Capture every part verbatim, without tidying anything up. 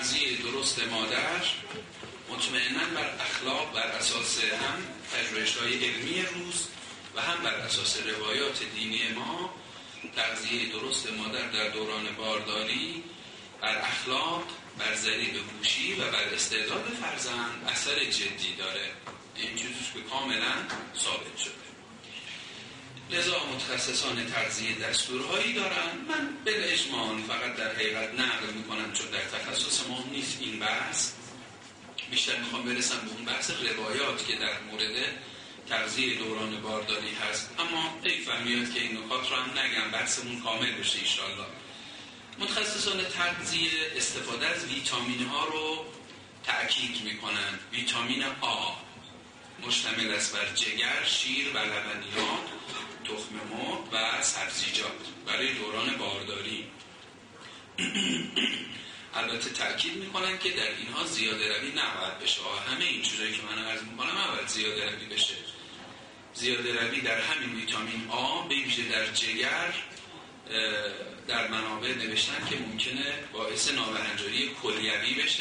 تغذیه درست مادر مطمئناً بر اخلاق، بر اساس هم پژوهش‌های علمی روز و هم بر اساس روایات دینی ما، تغذیه درست مادر در دوران بارداری بر اخلاق، بر ذریع هوشی و بر استعداد فرزند اثر جدی داره. این چیزیست که کاملا ثابت شده. لذا متخصصان تغذیه دستورهایی دارن. من بالاجمال فقط در حقیقت نقل میکنم چون در تخصص ما نیست این بحث. بیشتر میخوام برسم به اون بحث روایات که در مورد تغذیه دوران بارداری هست، اما حیفم میاد که این نکات رو هم نگم، بحثمون کامل بشه انشالله. متخصصان تغذیه استفاده از ویتامین ها رو تأکید میکنن. ویتامین آ مشتمل است بر جگر، شیر و لبنیات، تخم مرغ و سبزیجات برای دوران بارداری. البته تأکید میکنن که در اینها زیاده روی نباید بشه. همه این چیزایی که من عرض میکنم نباید زیاده روی بشه. زیاده روی در همین ویتامین آ به ویژه در جگر در منابع نوشتن که ممکنه باعث نابهنجاری کلیوی بشه.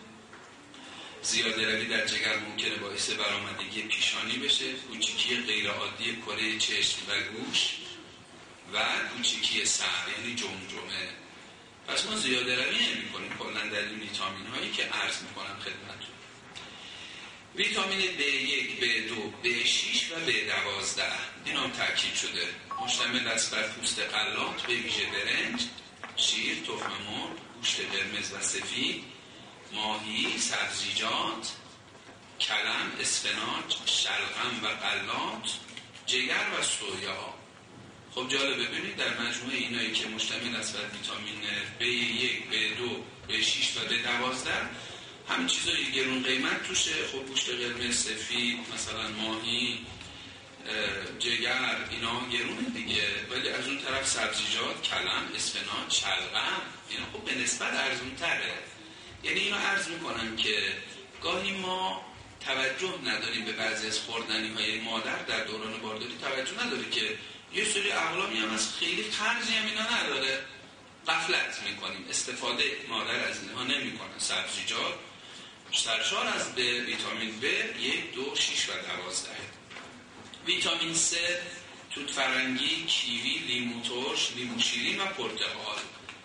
زیاده روی در جگر ممکنه باعث برآمدگی پیشانی بشه، کوچیکی غیرعادی کره چشم و گوش و کوچیکی سر یعنی جمجمه. پس ما زیاده روی نمی کنیم کلا در این ویتامین هایی که عرض میکنم خدمتتون. ویتامین بی یک، بی دو، بی شش و بی دوازده این هم تأکید شده. مشتمل است بر پوست غلات به ویژه برنج، شیر، تخم مرغ، گوشت قرمز و سفید، ماهی، سبزیجات، کلم، اسفناج، شلغم و غلات، جگر و سویا. خب جالب ببینید در مجموعه اینایی که مشتمل است بر ویتامین بی یک، بی دو، بی شش و بی دوازده همین چیزایی گرون قیمت توشه. خب گوشت قرمز، سفید، مثلا ماهی، جگر اینا گرونه دیگه، ولی از اون طرف سبزیجات، کلم، اسفناج، شلغم اینا خب به نسبت ارزون تره. یعنی اینو عرض میکنم که گاهی ما توجه نداریم به بعضی از خوردنی های مادر در دوران بارداری، توجه نداره که یه سری اقلامی هم از خیلی خرجی هم اینا نداره، غفلت میکنیم، استفاده مادر از اینها نمیکنه. سبزیجات سرشار از به ویتامین ب یک، دو، شش و دوازده. ویتامین س توت فرنگی، کیوی، لیمو ترش، لیمو شیرین و پرتقال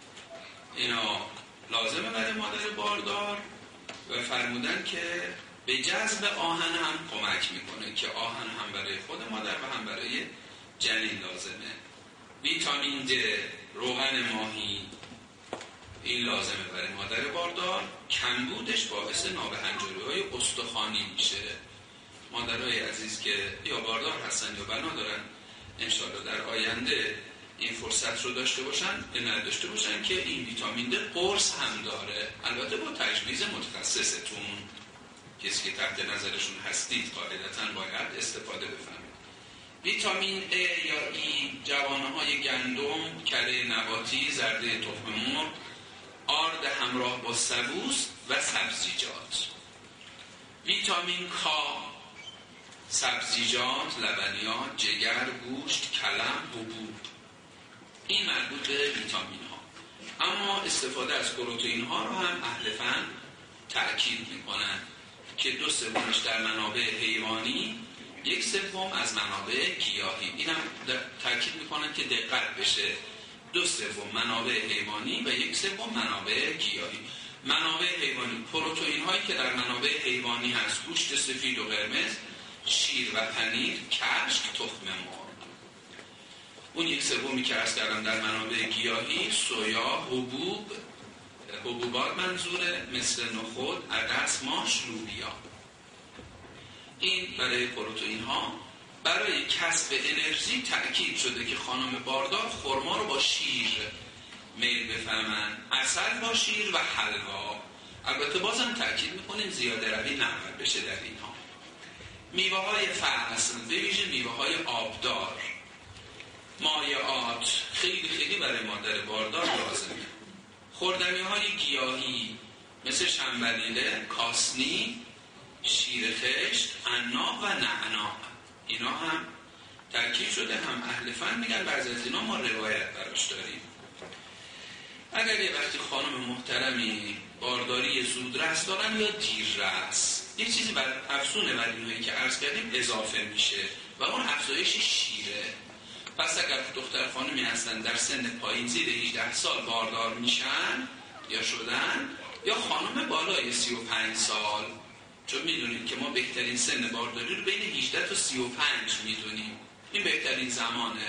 اینا لازمه برای مادر باردار و فرمودن که به جذب آهن هم کمک میکنه که آهن هم برای خود مادر و هم برای جنین لازمه. ویتامین د روغن ماهی این لازمه برای مادر باردار. کمبودش باعث نابهنجاری‌های استخوانی میشه. مادرای عزیز که یا باردار هستن یا بنا دارن انشاءالله در آینده این فرصت رو داشته باشن به نداشته باشن که این ویتامین د قرص هم داره، البته با تجویز متخصصتون، کسی که تحت نظرشون هستید قاعدتاً باید استفاده بفهمید. ویتامین ا یا ای جوانه های گندم، کره نباتی، زرده تخم مرغ، آرد همراه با سبوس و سبزیجات. ویتامین کا سبزیجات، لبنیات، جگر، گوشت، کلم، حبوب این مربوط به ویتامین ها. اما استفاده از پروتئین ها رو هم اهل فن تأکید میکنن که دو سومش در منابع حیوانی، یک سوم از منابع گیاهی. این هم تأکید میکنن که دقت بشه، دو سوم منابع حیوانی و یک سوم منابع گیاهی. منابع حیوانی پروتئین هایی که در منابع حیوانی هست، گوشت سفید و قرمز، شیر و پنیر، کشک، تخم مرغ. اون یک سومی که هست کردم در منابع گیاهی، سویا، حبوب، حبوبات منظوره مثل نخود، عدس، ماش، لوبیا. این برای پروتئین ها. برای کسب انرژی تأکید شده که خانم باردار خرما رو با شیر میل بفهمن، عسل با شیر و حلوا. البته بازم تأکید میکنیم زیاده روی نباید بشه در اینها. میوه های فصل به ویژه میوه های آبدار، مایعات خیلی خیلی برای مادر باردار لازمه. خوردنی های گیاهی مثل شنبلیله، کاسنی، شیر خشت، عناب و نعنا اینا هم تأکید شده. هم اهل فن میگن بعضی از اینا ما روایت براش داریم. اگر یه وقتی خانم محترمی بارداری بارداری زودرس دارن یا دیررس. یه چیزی بر افزون بر اینایی که عرض کردیم اضافه میشه و اون افزایش شیره. پس اگر دختر خانمی هستن در سن پایین زیر هجده سال باردار میشن یا شدن، یا خانم بالای سی و پنج سال، چون میدونید که ما بهترین سن بارداری رو بین هجده تا سی و پنج میدونیم، این بهترین زمانه.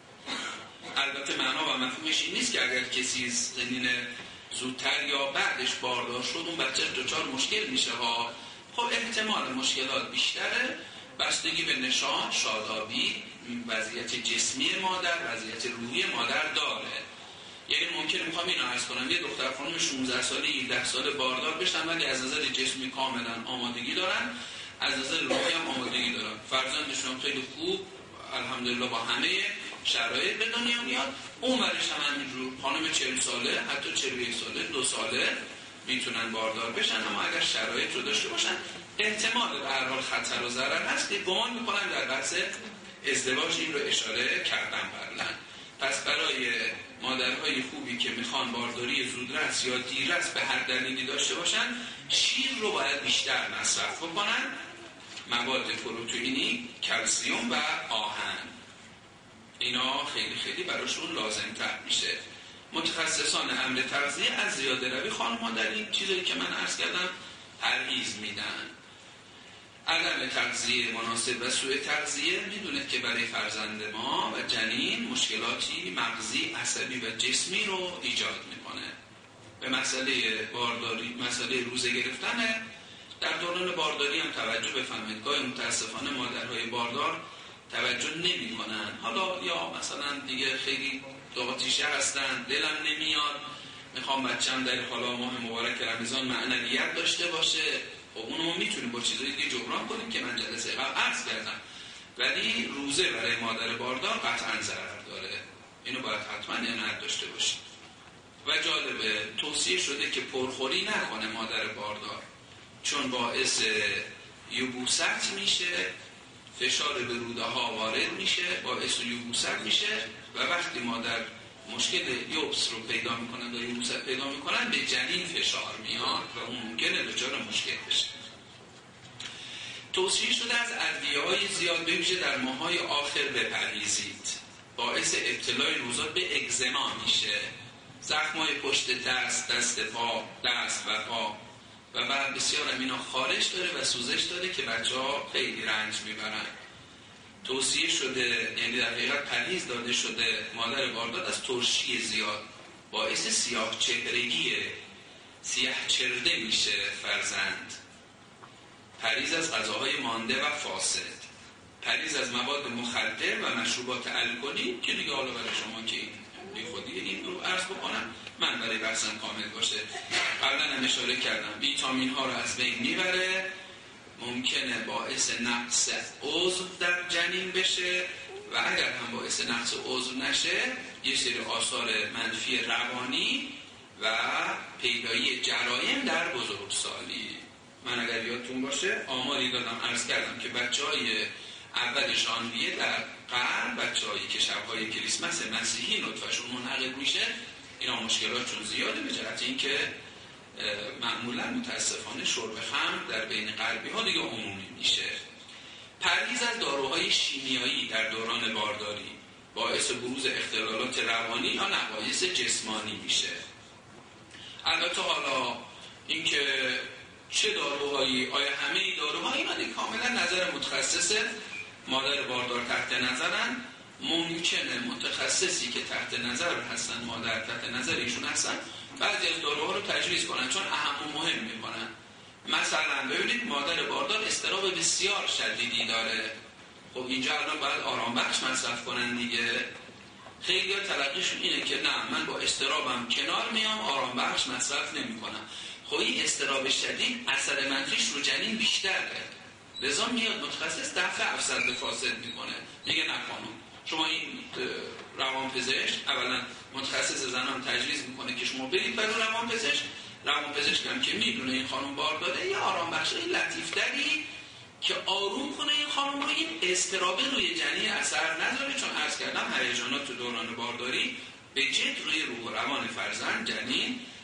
البته معنا و مفهومش این نیست که اگر کسی سنین زودتر یا بعدش باردار شد اون بچه دچار مشکل میشه ها. خب احتمال مشکلات بیشتره، بستگی به نشان، شادابی، وضعیت جسمی مادر، وضعیت روحی مادر داره. یعنی ممکنه میخوام اینو عرض کنم یه دختر خانم شانزده ساله هجده ساله باردار بشن ولی از نظر جسمی کاملا آمادگی دارن، از نظر روحی هم آمادگی دارن، فرزندشون خیلی خوب الحمدلله با همه شرایط به دنیا میاد. اون ورش هم همینجور خانم چهل ساله حتی چهل و یک ساله دو ساله میتونن باردار بشن، اما اگر شرایط رو داشته باشن احتمال به هر حال خطر و ضرر هست که گمان میکنن در بحث ازدواج این رو اشاره کردم قبلا. پس برای مادرهای خوبی که میخوان بارداری زودرس یا دیررس به هر دلیلی داشته باشن، شیر رو باید بیشتر مصرف بکنن، مواد پروتئینی، کلسیم و آهن، اینا خیلی خیلی براشون لازم تر میشه. متخصصان امر تغذیه از زیاده روی خانم‌ها در این چیزایی که من عرض کردم پرهیز میدن. عدم تغذیه مناسب و سوء تغذیه میدونه که برای فرزند ما و جنین مشکلاتی مغزی، عصبی و جسمی رو ایجاد میکنه. به مسئله بارداری، مسئله روزه گرفتن در دوران بارداری هم توجه بفرمایید. گاهی متاسفانه مادرهای باردار توجه نمی کنن. حالا یا مثلا دیگه خیلی داغتیشه هستن، دلم نمیاد، میخوام بچه‌م در حالا ماه مبارک رمضان معنویت داشته باشه. خب اونو ما میتونیم با چیزایی دیگه جبران کنیم که من جلسه قبل عرض کردم، ولی روزه برای مادر باردار قطعا ضرر داره، اینو باید حتما عنایت داشته باشیم. و جالبه توصیه شده که پرخوری نکنه مادر باردار، چون باعث یبوست میشه، فشار به روده ها وارد میشه، باعث یبوست میشه و وقتی مادر مشکل یبس رو پیدا میکنن و یبوست پیدا میکنن به جنین فشار میاد و اون ممکنه دچار مشکل بشه. توصیه شده از ادویه‌های زیاد بویژه در ماه‌های آخر بپرهیزید، باعث ابتلای روزات به اگزما میشه، زخم‌های پشت دست، دست پا، دست و پا و بعد بسیار هم اینا خارش داره و سوزش داره که بچه‌ها خیلی رنج میبرن. توصیه شده، یعنی در حقیقت پرهیز داده شده مادر باردار از ترشی زیاد، باعث سیاه چهرگی، سیاه چرده میشه فرزند. پرهیز از غذاهای مانده و فاسد، پرهیز از مواد مخدر و مشروبات الکلی که دیگه حالا برای شما که بی خودی این رو عرض بکنم من برای بحثم کامل باشه. قبلا هم اشاره کردم ویتامین ها رو از بین میبره، ممکنه باعث نقص عضو در جنین بشه و اگر هم باعث نقص عضو نشه یه سری آثار منفی روانی و پیدایی جرایم در بزرگسالی. من اگر یادتون باشه آماری دادم عرض کردم که بچهای اول ژانویه در غرب، بچه‌هایی که شب‌های کریسمس مسیحی نطفه‌شون منعقد میشه، اینا مشکلاتشون زیاده به جهت اینکه معمولا متاسفانه شرب خمر در بین غربی ها دیگه عمومی میشه. پرهیز از داروهای شیمیایی در دوران بارداری باعث بروز اختلالات روانی یا نقایص جسمانی میشه. البته حالا اینکه چه داروهایی، آیا همه داروها، اینا دیگه کاملا نظر متخصص مادر باردار تحت نظرن. ممکنه متخصصی که تحت نظر هستن، مادر تحت نظر ایشون هستن، بعضی از داروها رو تجویز کنن چون اهم و مهم میکنن. مثلا ببینید مادر باردار اضطراب بسیار شدیدی داره، خب اینجا الان باید آرام بخش مصرف کنن دیگه. خیلی ها تلقیشون اینه که نه من با اضطرابم کنار میام، آرام بخش مصرف نمی کنم. خب این اضطراب شدید اثر منفیش رو جنین بیشتره، لذا میاد متخصص دفع افسرده فاسد میکنه، میگه نه خانم شما این روانپزشک، اولا متخصص زنان تجویز میکنه که شما برید برای روانپزشک، روانپزشک هم که میدونه این خانم بارداره یه آرام بخشی لطیفتری که آروم کنه این خانم رو، این اضطراب روی جنین اثر نذاره، چون عرض کردم هیجانات تو دوران بارداری به جد روی روح و روان فرزند جنین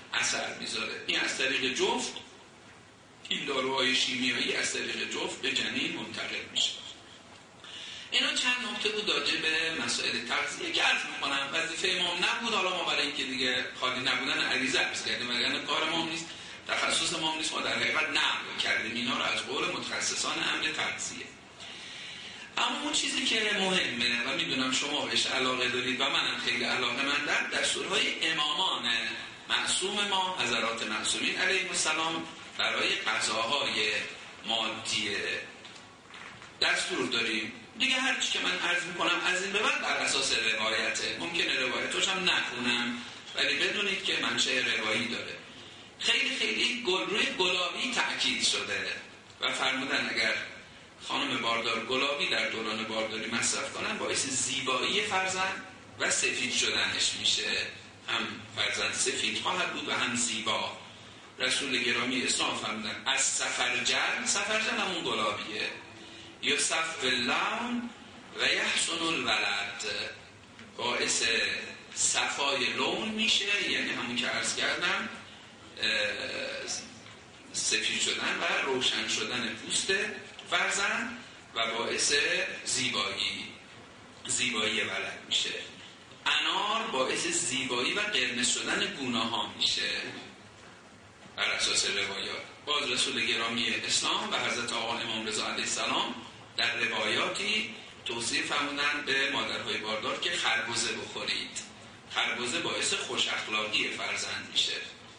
اثر میذاره. این از طریق جفت، این داروهای شیمیایی از طریق جفت به جنین منتقل میشه. اینا چند نکته بود راجع به مسائل تغذیه که عرض میکنم وظیفه ما نبود، حالا ما برای اینکه دیگه خالی نبودن عریضه عرض کردیم، وگرنه کار ما نیست، تخصص ما نیست، ما در حقیقت نقل کردیم اینا رو از قول متخصصان امر تغذیه. اما اون چیزی که مهمه و میدونم شما بهش علاقه دارید و منم خیلی علاقه مندم، دستورهای امامان معصوم ما حضرات معصومین علیهم السلام برای غذاهای مادی دستور داریم دیگه. هر چی که من عرض میکنم از این به بعد بر اساس روایته، ممکنه روایتش هم نخونم ولی بدونید که منشأ روایی داره. خیلی خیلی گل روی گلابی تأکید شده و فرمودن اگر خانم باردار گلابی در دوران بارداری مصرف کنن باعث زیبایی فرزند و سفید شدنش میشه، هم فرزند سفید خواهد بود و هم زیبا. رسول گرامی اسلام فرمودن از سفرجل، سفرجل همون گلابیه، یصف اللون و یحسن الولد، باعث صفای لون میشه، یعنی همون که عرض کردم سفید شدن و روشن شدن پوست فرزند و باعث زیبایی زیبایی ولد میشه. انار باعث زیبایی و قرمز شدن گونه ها میشه بر اساس روایات. باز رسول گرامی اسلام و حضرت آقا امام رضا علیه السلام در روایاتی توصیه فرمودن به مادرهای باردار که خربزه بخورید، خربزه باعث خوش اخلاقی فرزند میشه.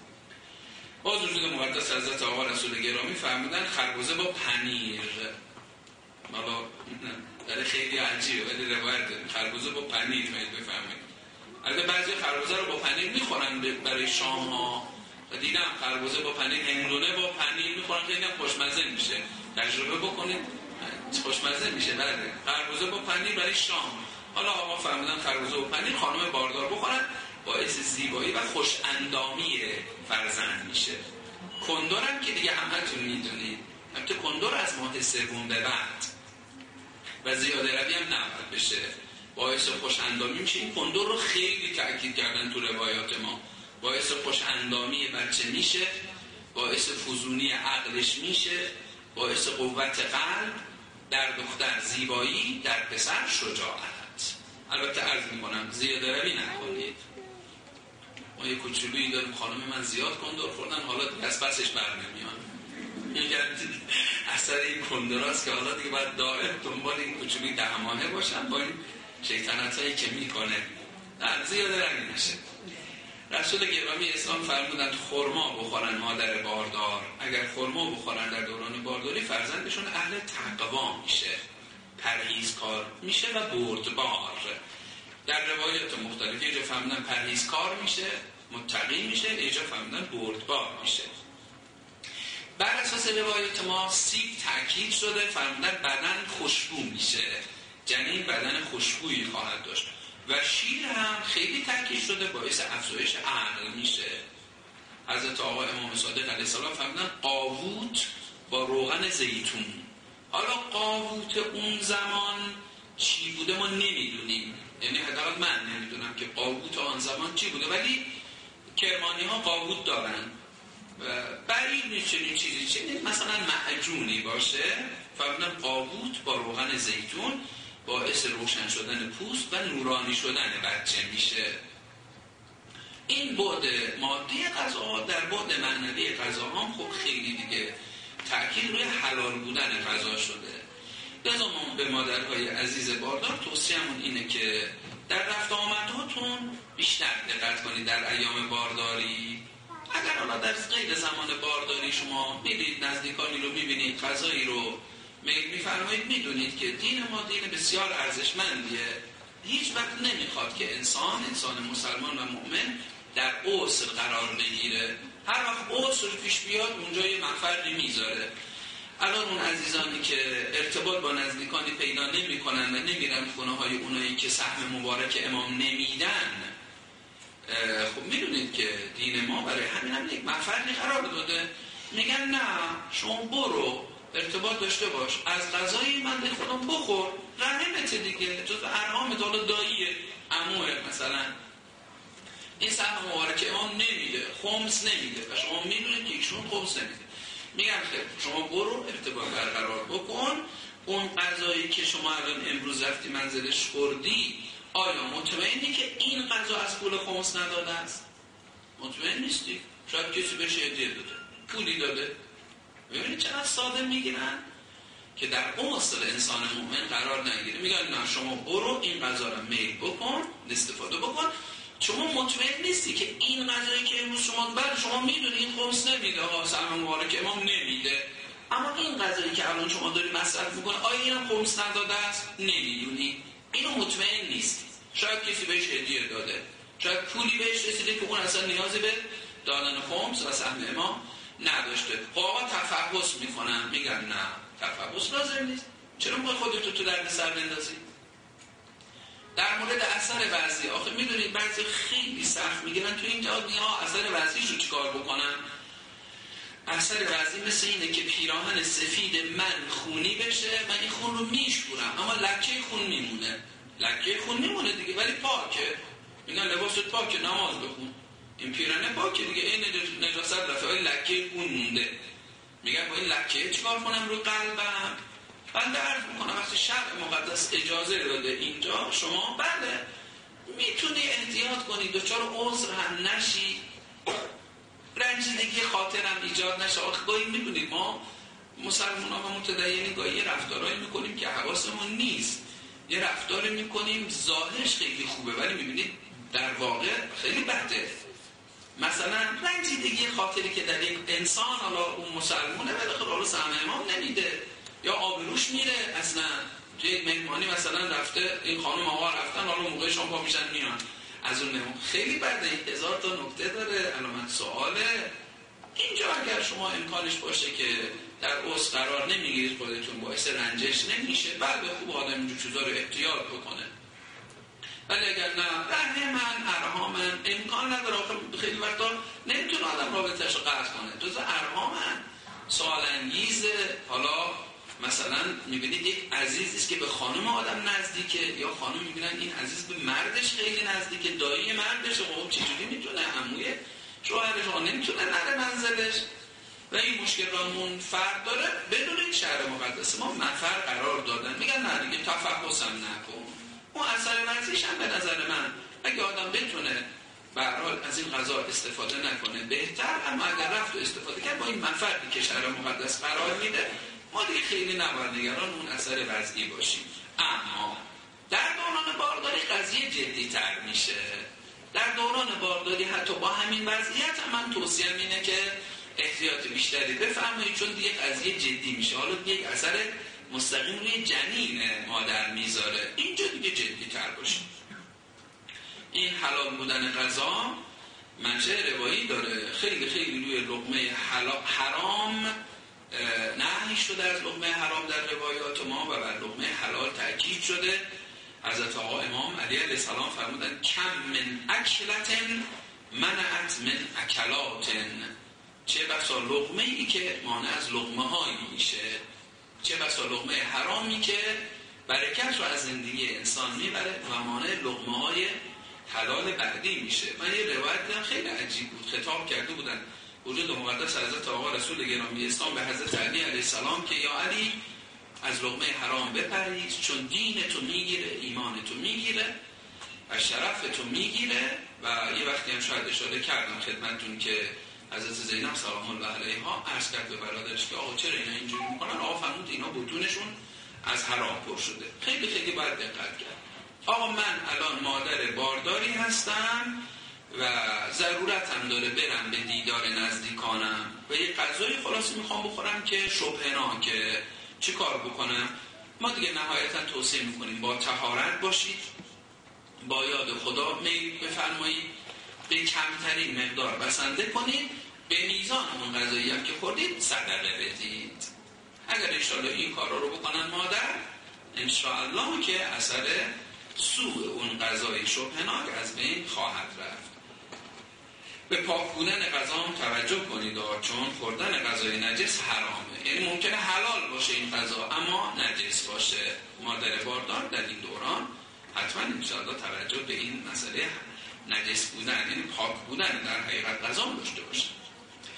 باز وجود مقدس حضرت آقا رسول گرامی فرمودن خربزه با پنیر، حالا در خیلی عجیبه ولی روایت خربزه با پنیر میاد بفهمید. البته بعضی خربزه رو با پنیر میخورن برای شام ها و دیدم خربزه با پنیر، هندونه با پنیر میخورن، خیلی هم خوشمزه میشه، تجربه بکنید خوشمزه میشه. بله خربزه با پنیر برای شام. حالا آقا فرمودن خربزه با پنیر خانم باردار بخورن باعث زیبایی و خوش اندامی فرزند میشه. کندور هم که دیگه همتون میدونید، البته کندور از ماه سوم به بعد و زیاده روی هم نباید بشه، باعث خوش اندامی میشه. این کندور رو خیلی تأکید کردن تو روایات ما، باعث خوش اندامی بچه میشه، باعث فزونی عقلش میشه، باعث قوت قلب، در دختر زیبایی، در پسر شجاعت. البته عرض میکنم زیاده روی نکنید. ما یه کوچولویی داریم خانم من زیاد کندور خوردن، حالا دیگه از پسش بر نمیان. این اثر این کندوراست که حالا دیگه باید دائم دنبال این کوچولوی ده ماهه باشن با این شیطنت هایی که میکنه. نه زیاده روی نشه. رسول گرامی اسلام فرمودند خرما بخورن مادر باردار. اگر خرما بخورن در دوران بارداری فرزندشون اهل تقوا میشه، پرهیزکار میشه و بردبار. در روایات مختلفی یه جا فرمودن پرهیزکار میشه، متقی میشه، یه جا فرمودن بردبار میشه. بر اساس روایات ما سیب تأکید شده، فرمودن بدن خوشبو میشه، جنین بدن خوشبویی خواهد داشت. و شیر هم خیلی تاکید شده باعث افزایش عقل میشه. حضرت آقا امام صادق علیه السلام فرمودن قاووت با روغن زیتون. حالا قاووت اون زمان چی بوده ما نمیدونیم، یعنی حداقل من نمیدونم که قاووت آن زمان چی بوده، ولی کرمانی ها قاووت دارن و بعید نیست چنین چیزی چنین مثلا معجونی باشه. فرمودن قاووت با روغن زیتون باعث روشن شدن پوست و نورانی شدن بچه میشه. این بعد مادی غذا در بعد معنوی غذا هم خب خیلی دیگه تأکید روی حلال بودن غذا شده. لذا ما به مادرهای عزیز باردار توصیه‌مون اینه که در رفت آمدهاتون بیشتر دقت کنید در ایام بارداری. اگر حالا در غیر زمان بارداری شما میرید نزدیکانی رو میبینید غذایی رو میل میفرمایید، میدونید که دین ما دین بسیار ارزشمندیه. هیچ وقت نمیخواد که انسان انسان مسلمان و مؤمن در عسر قرار بگیره. هر وقت عسر پیش بیاد اونجا یه مفردی میذاره. الان اون عزیزانی که ارتباط با نزدیکانی پیدا نمی کنن و نمیرن خونه های اونایی که سهم مبارک امام نمیدن، خب میدونید که دین ما برای همین هم یک مفردی قرار داده. میگن نه شما برو ارتباط داشته باش، از غذای من به خودم بخور، رحمت دیگه، جز ارحام دالا داییه، عموه مثلا. این سهم مبارک امام نمیده، خمس نمیده و شما میدونید که ایشون خمس نمیده. میگم که شما برو ارتباط برقرار بکن، اون غذایی که شما الان امروز رفتی منزلش خوردی آیا مطمئنی که این غذا از پول خمس نداده است؟ مطمئن نیستی. شاید کسی بهش هدیه داده، پولی داده. ببینید چقدر ساده میگیرن که در اون اصل انسان مؤمن قرار نگیره. میگن نه شما برو این غذا رو میل بکن، استفاده بکن. شما مطمئن نیستی که این غذایی که امروز شما بعد شما میدونی این خمس نمیده، ها سهم مبارک امام نمیده، اما این غذایی که الان شما داری مصرف میکنه آیا اینم خمس نداده است؟ نمیدونی. اینو مطمئن نیستی. شاید کسی بهش هدیه داده، شاید پولی بهش رسیده که اون اصلا نیازی به دادن خمس و سهم امام نداشته. آقا تفحص میکنن، میگن نه تفحص لازم نیست. چرا میخوای خودتو تو درد سر بندازی؟ در مورد اثر وضعی، آخه میدونید بعضی خیلی سخت میگیرن تو این جهاد، میگن اثر وضعیشو چیکار بکنن؟ اثر وضعی مثل اینه که پیراهن سفید من خونی بشه، من این خون رو میشورم اما لکه خون میمونه. لکه خون میمونه دیگه ولی پاکه. میگن لباست پاکه، نماز بخون. این پیراهن پاکه دیگه، این نجاست رفته، لکه خون مونده. میگن با این لکه چیکار کنم رو قلبم؟ بنده عرض میکنم وقتی شرع مقدس اجازه داده اینجا شما بله میتونی احتیاط کنی، دچار عذر هم نشی، رنجیدگی خاطرم ایجاد نشه. آخه گاهی میدونید ما مسلمان ها و متدینی گاهی یه رفتارهایی میکنیم که حواسمون نیست، یه رفتاری میکنیم ظاهرش خیلی خوبه ولی میبینید در واقع خیلی بده. مثلا رنجیدگی خاطری که در یک انسان، حالا اون مسلمونه ولی خب حالا سهم امام نمیده یا آبروش میره، اصلا توی مهمانی مثلا رفته این خانم آقا رفتن، حالا موقع شما پا میشن میان از اون نمون خیلی بده. این هزار تا نکته داره، علامت سواله. اینجا اگر شما امکانش باشه که در اوست قرار نمیگیرید، خودتون باعث رنجش نمیشه، بله خوب آدم اینجور چیزا رو احتیاط بکنه. ولی اگر نه رحم من ارحام من امکان نداره، خیلی وقتا نمیتونه آدم رابطه‌اش رو قطع کنه. جزء ارحام من سوال انگیز. حالا مثلا میبینید یک عزیزی است که به خانم آدم نزدیکه، یا خانم میبینن این عزیز به مردش خیلی نزدیکه، دایی مردشه، خب چجوری میتونه عموی شوهرش ها نمیتونه نره منزلش و این مشکل رامون فرد داره. بدون شرع مقدس ما مفر قرار دادن، میگن نه دیگه تفحص هم نکن. اون اثر ورزیش هم به نظر من اگه آدم بتونه به هر حال از این غذا استفاده نکنه بهتر، اما اگر رفت و استفاده کرد با این مفردی که شرع مقدس قرار میده ما دیگه خیلی نباید نگران اون اثر وضعی باشیم. اما در دوران بارداری قضیه جدی تر میشه. در دوران بارداری حتی با همین وضعیت هم من توصیه اینه که احتیاط بیشتری بفرمایید، چون دیگه قضیه جدی میشه. حالا یک اثر مستقیم روی جنین مادر میذاره، اینجا دیگه جدی تر باشه. این حلال بودن غذا منشأ روایی داره، خیلی خیلی روی لقمه حرام نهی شده از لقمه حرام در روایات ما و بر لقمه حلال تاکید شده. حضرت آقا امام علی علیه السلام فرمودن کم من اکلت منعت من اکلات، چه بسا لقمه ای که مانع از لقمه هایی میشه، چه بسا لقمه حرامی که برکت رو از زندگی انسان میبره و مانع لقمه های حلال بعدی میشه. من یه روایت دیدم خیلی عجیب بود، خطاب کرده بودن وجود مقدس حضرت آقا رسول گرامی اسلام به حضرت علی علیه السلام که یا علی از لقمه حرام بپرهیز، چون دین تو میگیره، ایمان تو میگیره و شرف تو میگیره. و یه وقتی هم شاید اشاره کردم خدمتتون که حضرت زینب سلام الله علیها عرض کرد به برادرش که آقا چرا اینا اینجوری میکنن؟ آقا فرمود اینا بطونشون از حرام پر شده. خیلی خیلی باید دقت کرد. آقا من الان مادر بارداری هستم و ضرورتم داره برم به دیدار نزدیکانم و یه غذای خلاصی میخوام بخورم که شبهنا که چی کار بکنم؟ ما دیگه نهایتا توصیه میکنیم با طهارت باشید، با یاد خدا میل بفرمایید، به کمترین مقدار بسنده کنید، به میزان اون غذایی هم که خوردید صدقه بدید. اگر انشاءالله این کارا رو بکنن مادر، انشاءالله که اثر سوء اون غذای شبهناک از بین خواهد رفت. به پاک بودن غذا هم توجه کنید، چون خوردن غذای نجس حرامه. یعنی ممکنه حلال باشه این غذا اما نجس باشه. مادر باردار در این دوران حتما انشاءالله توجه به این مسئله نجس بودن یعنی پاک بودن در حقیقت غذا داشته باشن.